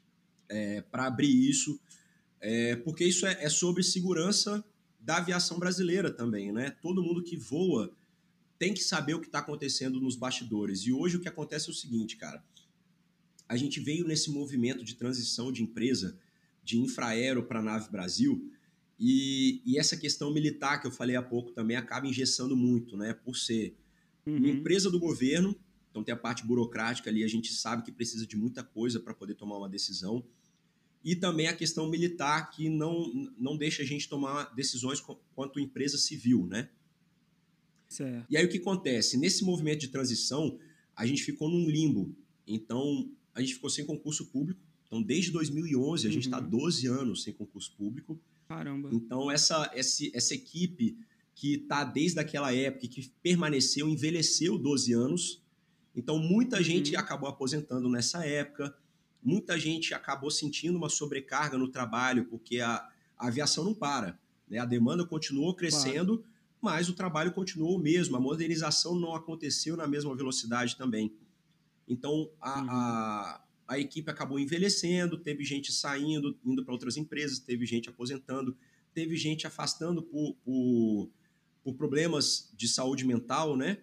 para abrir isso, porque isso é sobre segurança da aviação brasileira também, né? Todo mundo que voa tem que saber o que está acontecendo nos bastidores. E hoje o que acontece é o seguinte, cara. A gente veio nesse movimento de transição de empresa de infraero para a Nave Brasil, e essa questão militar que eu falei há pouco também acaba engessando muito, né? Por ser uma empresa do governo, então tem a parte burocrática ali, a gente sabe que precisa de muita coisa para poder tomar uma decisão, e também a questão militar que não deixa a gente tomar decisões quanto empresa civil, né? Certo. E aí o que acontece? Nesse movimento de transição, a gente ficou num limbo. Então, a gente ficou sem concurso público. Então, desde 2011, a gente está 12 anos sem concurso público. Caramba. Então, essa equipe que está desde aquela época, que permaneceu, envelheceu 12 anos. Então, muita gente acabou aposentando nessa época. Muita gente acabou sentindo uma sobrecarga no trabalho, porque a aviação não para, né? A demanda continuou crescendo, mas o trabalho continuou o mesmo. A modernização não aconteceu na mesma velocidade também. Então, a equipe acabou envelhecendo, teve gente saindo, indo para outras empresas, teve gente aposentando, teve gente afastando por problemas de saúde mental, né?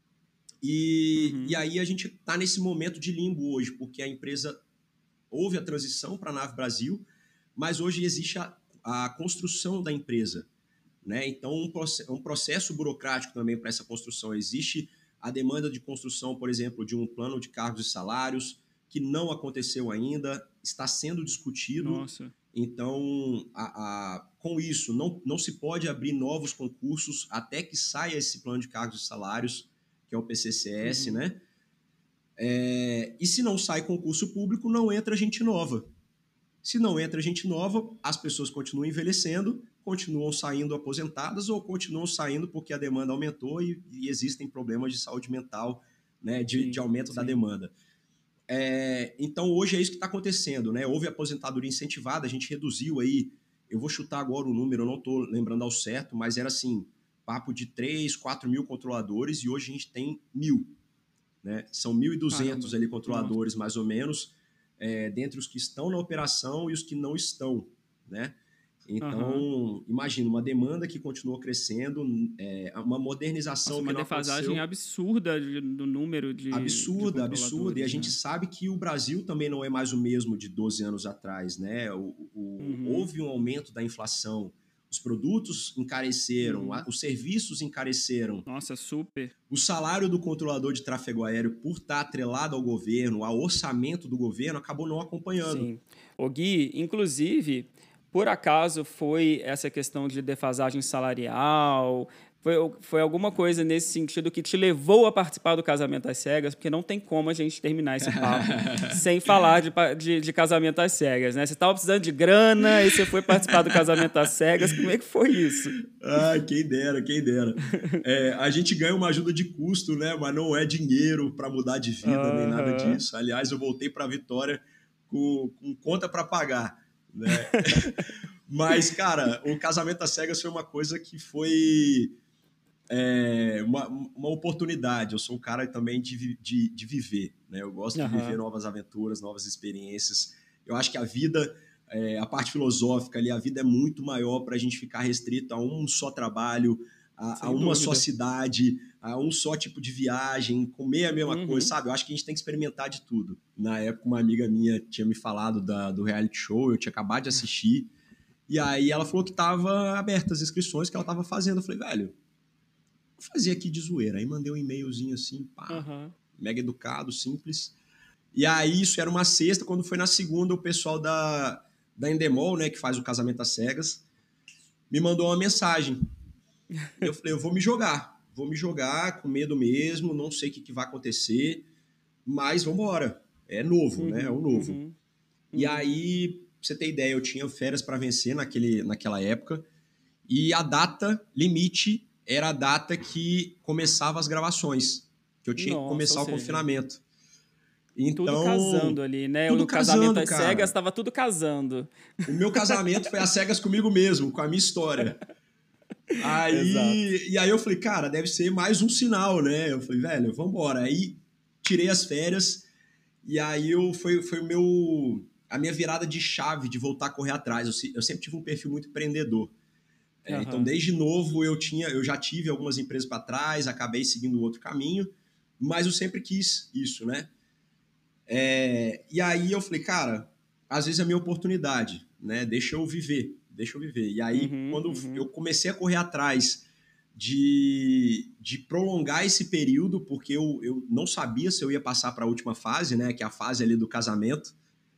E aí a gente está nesse momento de limbo hoje, porque a empresa houve a transição para a Nave Brasil, mas hoje existe a construção da empresa, né? Então, um processo burocrático também para essa construção. Existe a demanda de construção, por exemplo, de um plano de cargos e salários, que não aconteceu ainda, está sendo discutido. Nossa. Então, com isso, não se pode abrir novos concursos até que saia esse plano de cargos e salários, que é o PCCS, né? E se não sai concurso público, não entra gente nova. Se não entra gente nova, as pessoas continuam envelhecendo, continuam saindo aposentadas ou continuam saindo porque a demanda aumentou e existem problemas de saúde mental, né, de aumento da demanda. Então, hoje é isso que está acontecendo, né? Houve aposentadoria incentivada, a gente reduziu aí, eu vou chutar agora o número, eu não estou lembrando ao certo, mas era assim, papo de 3, 4 mil controladores e hoje a gente tem 1.000. Né? São 1.200 ali controladores, mais ou menos, dentre os que estão na operação e os que não estão, né? Então, imagina, uma demanda que continuou crescendo, uma modernização que não aconteceu. Uma defasagem absurda do número de absurda. E a gente sabe que o Brasil também não é mais o mesmo de 12 anos atrás, né? Houve um aumento da inflação, os produtos encareceram, os serviços encareceram. Nossa, super. O salário do controlador de tráfego aéreo, por estar atrelado ao governo, ao orçamento do governo, acabou não acompanhando. Sim. O Gui, inclusive, por acaso foi essa questão de defasagem salarial? Foi alguma coisa nesse sentido que te levou a participar do Casamento às Cegas? Porque não tem como a gente terminar esse papo sem falar de Casamento às Cegas, né? Você estava precisando de grana e você foi participar do Casamento às Cegas. Como é que foi isso? Quem dera, quem dera. A gente ganha uma ajuda de custo, né? Mas não é dinheiro para mudar de vida, nem nada disso. Aliás, eu voltei para a Vitória com conta para pagar, né? Mas, cara, o Casamento às Cegas foi uma coisa que foi... uma oportunidade. Eu sou um cara também de viver, né? Eu gosto de viver novas aventuras, novas experiências. Eu acho que a vida, a parte filosófica ali, a vida é muito maior para a gente ficar restrito a um só trabalho, a uma só cidade, a um só tipo de viagem, comer a mesma coisa, sabe? Eu acho que a gente tem que experimentar de tudo. Na época, uma amiga minha tinha me falado do reality show, eu tinha acabado de assistir, e aí ela falou que estava aberta as inscrições que ela estava fazendo. Eu falei, velho, vou fazer aqui de zoeira. Aí mandei um e-mailzinho assim, mega educado, simples. E aí isso era uma sexta, quando foi na segunda, o pessoal da Endemol, né, que faz o Casamento às Cegas, me mandou uma mensagem. Eu falei, eu vou me jogar com medo mesmo, não sei o que vai acontecer, mas vamos embora. É novo, né? É o novo. E aí, pra você ter ideia, eu tinha férias para vencer naquela época, e a data limite era a data que começava as gravações, que eu tinha que começar o confinamento. Então, tudo casando ali, né? O Casamento às Cegas estava tudo casando. O meu casamento foi às cegas comigo mesmo, com a minha história. E aí eu falei, cara, deve ser mais um sinal, né? Eu falei, velho, vambora. Aí tirei as férias e aí foi a minha virada de chave de voltar a correr atrás. Eu sempre tive um perfil muito empreendedor. Então, desde novo, eu já tive algumas empresas para trás, acabei seguindo outro caminho, mas eu sempre quis isso, né? E aí eu falei, cara, às vezes é a minha oportunidade, né? Deixa eu viver. E aí, quando eu comecei a correr atrás de prolongar esse período, porque eu não sabia se eu ia passar para a última fase, né? Que é a fase ali do casamento.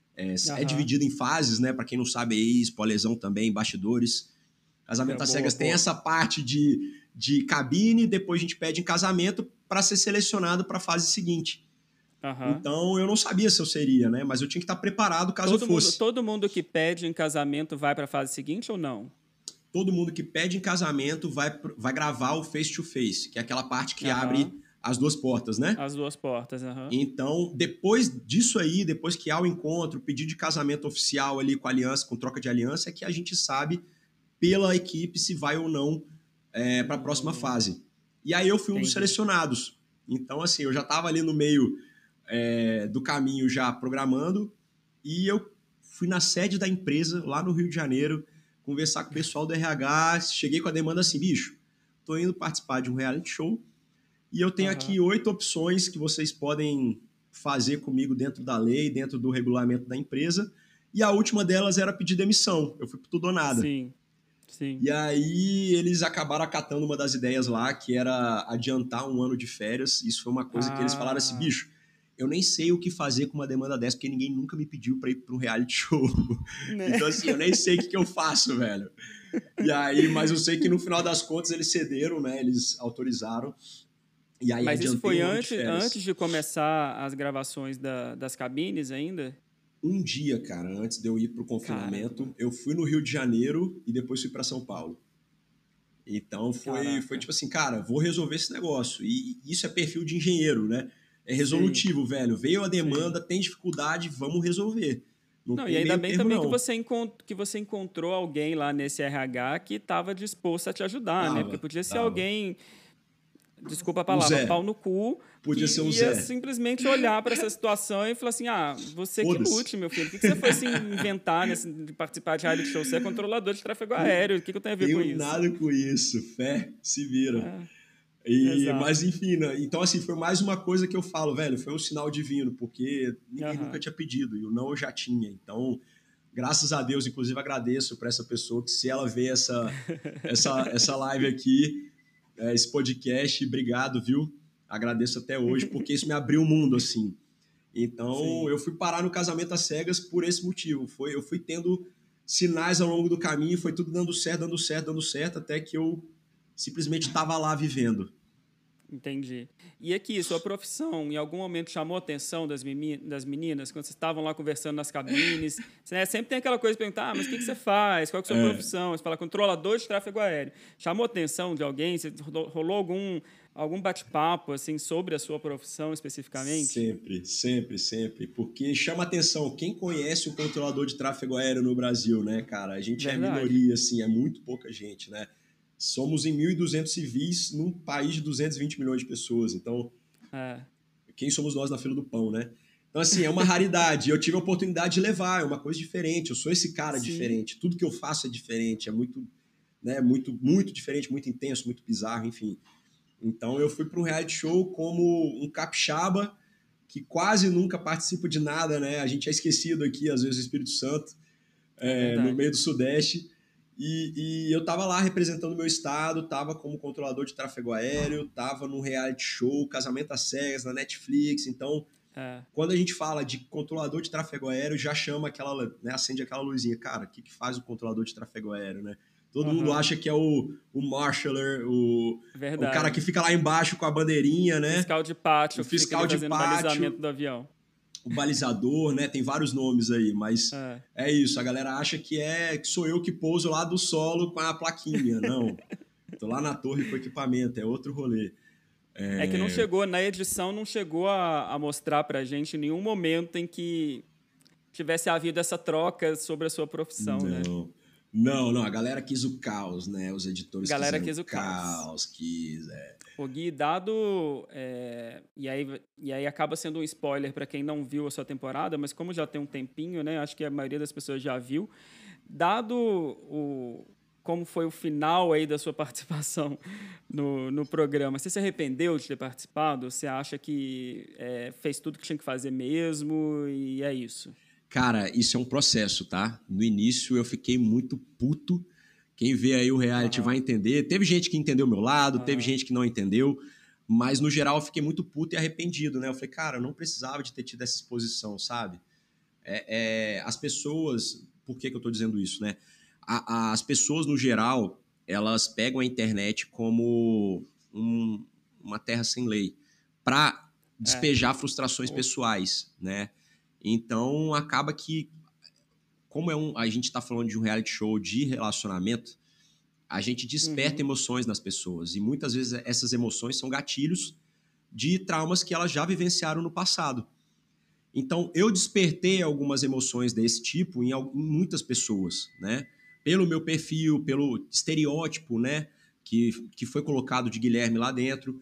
É dividido em fases, né? Para quem não sabe aí, spoilerzão também, bastidores. Casamento às cegas tem essa parte de cabine, depois a gente pede em casamento para ser selecionado para a fase seguinte. Então, eu não sabia se eu seria, né? Mas eu tinha que estar preparado caso eu fosse. Todo mundo que pede em casamento vai para a fase seguinte ou não? Todo mundo que pede em casamento vai gravar o face-to-face, que é aquela parte que abre as duas portas, né? As duas portas, Então, depois disso aí, depois que há o encontro, pedido de casamento oficial ali com aliança, com troca de aliança, é que a gente sabe pela equipe se vai ou não para a próxima fase. E aí eu fui um dos selecionados. Então, assim, eu já estava ali no meio do caminho já programando e eu fui na sede da empresa, lá no Rio de Janeiro, conversar com o pessoal do RH, cheguei com a demanda assim, bicho, tô indo participar de um reality show e eu tenho aqui 8 opções que vocês podem fazer comigo dentro da lei, dentro do regulamento da empresa, e a última delas era pedir demissão. Eu fui por tudo ou nada. Sim. E aí eles acabaram acatando uma das ideias lá, que era adiantar um ano de férias. Isso foi uma coisa que eles falaram assim, bicho, eu nem sei o que fazer com uma demanda dessa, porque ninguém nunca me pediu para ir para um reality show. Né? Então, assim, eu nem sei o que eu faço, velho. E aí, mas eu sei que no final das contas eles cederam, né? Eles autorizaram. E aí, mas isso foi antes de começar as gravações das cabines ainda? Um dia, cara, antes de eu ir pro confinamento, eu fui no Rio de Janeiro e depois fui para São Paulo. Então foi tipo assim, cara, vou resolver esse negócio. E isso é perfil de engenheiro, né? É resolutivo, velho. Veio a demanda, tem dificuldade, vamos resolver. Não, e ainda bem também que você encontrou alguém lá nesse RH que estava disposto a te ajudar, né? Porque podia ser alguém, desculpa a palavra, pau no cu, podia ser um ia Zé. simplesmente olhar para essa situação e falar assim, você que lute, meu filho. Por que você foi se inventar de participar de reality show? Você é controlador de tráfego aéreo, o que eu tenho a ver com isso? Tenho nada com isso, fé, se vira. Mas enfim, né? Então assim, foi mais uma coisa que eu falo, velho, foi um sinal divino, porque ninguém nunca tinha pedido, e o não eu já tinha. Então, graças a Deus, inclusive agradeço para essa pessoa, que se ela ver essa live aqui, esse podcast, obrigado, viu? Agradeço até hoje, porque isso me abriu o mundo, assim. Então, eu fui parar no Casamento às Cegas por esse motivo. Eu fui tendo sinais ao longo do caminho, foi tudo dando certo, até que eu simplesmente estava lá vivendo. Entendi. E aqui, sua profissão, em algum momento chamou a atenção das meninas, quando vocês estavam lá conversando nas cabines? Né? Sempre tem aquela coisa de perguntar, mas o que você faz? Qual é a sua profissão? Você fala, controlador de tráfego aéreo. Chamou a atenção de alguém? Rolou algum bate-papo assim, sobre a sua profissão especificamente? Sempre. Porque chama atenção quem conhece o controlador de tráfego aéreo no Brasil, né, cara? A gente é minoria, assim, é muito pouca gente, né? Somos em 1.200 civis num país de 220 milhões de pessoas. Então, quem somos nós na fila do pão, né? Então, assim, é uma raridade. Eu tive a oportunidade de levar, é uma coisa diferente. Eu sou esse cara diferente. Tudo que eu faço é diferente. É muito, né, muito diferente, muito intenso, muito bizarro, enfim. Então, eu fui para um reality show como um capixaba que quase nunca participa de nada, né? A gente é esquecido aqui, às vezes, do Espírito Santo, no meio do Sudeste. E eu tava lá representando o meu estado, tava como controlador de tráfego aéreo, tava num reality show, Casamento às Cegas, na Netflix. Então, quando a gente fala de controlador de tráfego aéreo, já chama aquela, né, acende aquela luzinha. Cara, o que faz o controlador de tráfego aéreo, né? Todo mundo acha que é o marshaller, o cara que fica lá embaixo com a bandeirinha, né? Fiscal de pátio, o fiscal de pátio, balizamento do avião. O balizador, né? Tem vários nomes aí, mas é isso. A galera acha que sou eu que pouso lá do solo com a plaquinha. Não, tô lá na torre com equipamento, é outro rolê. É que não chegou, na edição não chegou a mostrar pra gente em nenhum momento em que tivesse havido essa troca sobre a sua profissão, né? Não, a galera quis o caos, né? Os editores quis o caos. O Gui, e aí acaba sendo um spoiler para quem não viu a sua temporada, mas como já tem um tempinho, né? Acho que a maioria das pessoas já viu. Dado como foi o final aí da sua participação no programa, você se arrependeu de ter participado? Você acha que fez tudo que tinha que fazer mesmo e é isso? Cara, isso é um processo, tá? No início eu fiquei muito puto. Quem vê aí o reality vai entender. Teve gente que entendeu o meu lado, teve gente que não entendeu. Mas, no geral, eu fiquei muito puto e arrependido, né? Eu falei, cara, eu não precisava de ter tido essa exposição, sabe? As pessoas... Por que eu tô dizendo isso, né? As pessoas, no geral, elas pegam a internet como uma terra sem lei para despejar frustrações pessoais, né? Então, acaba que, como a gente está falando de um reality show de relacionamento, a gente desperta emoções nas pessoas. E muitas vezes essas emoções são gatilhos de traumas que elas já vivenciaram no passado. Então, eu despertei algumas emoções desse tipo em muitas pessoas, né? Pelo meu perfil, pelo estereótipo, né? Que foi colocado de Guilherme lá dentro.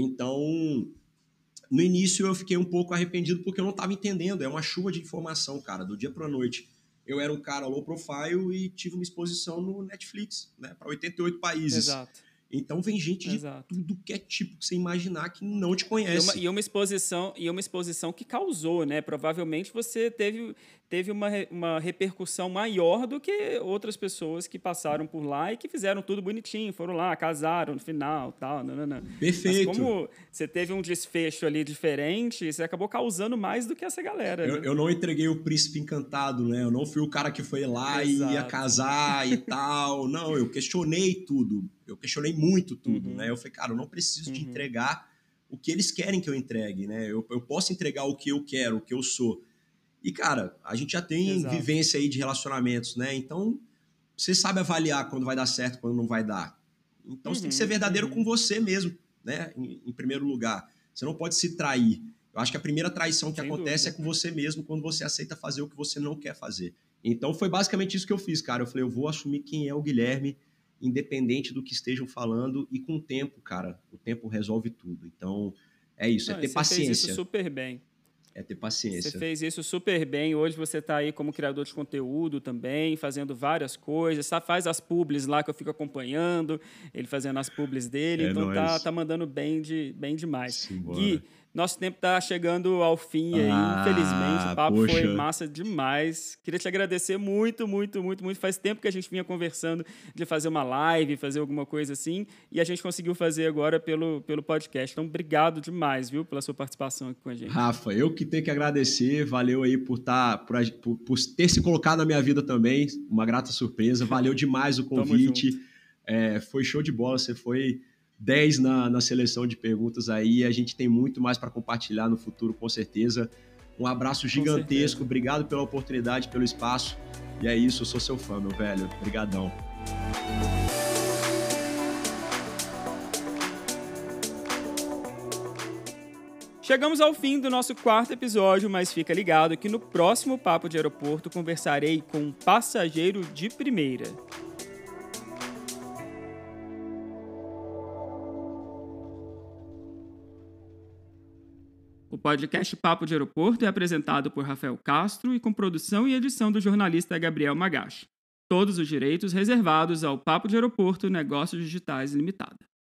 Então, no início eu fiquei um pouco arrependido porque eu não estava entendendo. É uma chuva de informação, cara, do dia para a noite. Eu era um cara low profile e tive uma exposição no Netflix, né? Para 88 países. Exato. Então vem gente de tudo que é tipo que você imaginar que não te conhece. E uma exposição que causou, né? Provavelmente você teve uma repercussão maior do que outras pessoas que passaram por lá e que fizeram tudo bonitinho, foram lá, casaram no final, tal, não. Perfeito. Mas como você teve um desfecho ali diferente, você acabou causando mais do que essa galera. Eu não entreguei o príncipe encantado, né? Eu não fui o cara que foi lá e ia casar e tal. Não, eu questionei tudo. Eu questionei muito tudo, né? Eu falei, cara, eu não preciso de entregar o que eles querem que eu entregue, né? Eu posso entregar o que eu quero, o que eu sou. E, cara, a gente já tem vivência aí de relacionamentos, né? Então, você sabe avaliar quando vai dar certo, quando não vai dar. Então, você tem que ser verdadeiro com você mesmo, né? Em primeiro lugar. Você não pode se trair. Eu acho que a primeira traição que acontece é com você mesmo quando você aceita fazer o que você não quer fazer. Então, foi basicamente isso que eu fiz, cara. Eu falei, eu vou assumir quem é o Guilherme, independente do que estejam falando, e com o tempo, cara, o tempo resolve tudo. Então, é isso, é ter paciência. Você fez isso super bem. É ter paciência. Você fez isso super bem. Hoje você está aí como criador de conteúdo também, fazendo várias coisas. Faz as publis lá que eu fico acompanhando, ele fazendo as publis dele. Então tá mandando bem demais. Simbora. Gui, nosso tempo está chegando ao fim aí, infelizmente. O papo foi massa demais. Queria te agradecer muito. Faz tempo que a gente vinha conversando de fazer uma live, fazer alguma coisa assim, e a gente conseguiu fazer agora pelo podcast. Então, obrigado demais, viu, pela sua participação aqui com a gente. Rafa, eu que tenho que agradecer. Valeu aí por ter se colocado na minha vida também. Uma grata surpresa. Valeu demais o convite. Foi show de bola. Você foi 10 na seleção de perguntas aí. A gente tem muito mais para compartilhar no futuro, com certeza. Um abraço gigantesco. Obrigado pela oportunidade, pelo espaço. E é isso, eu sou seu fã, meu velho. Obrigadão. Chegamos ao fim do nosso 4º episódio, mas fica ligado que no próximo Papo de Aeroporto conversarei com um passageiro de primeira. O podcast Papo de Aeroporto é apresentado por Rafael Castro e com produção e edição do jornalista Gabriel Magashi. Todos os direitos reservados ao Papo de Aeroporto Negócios Digitais Limitada.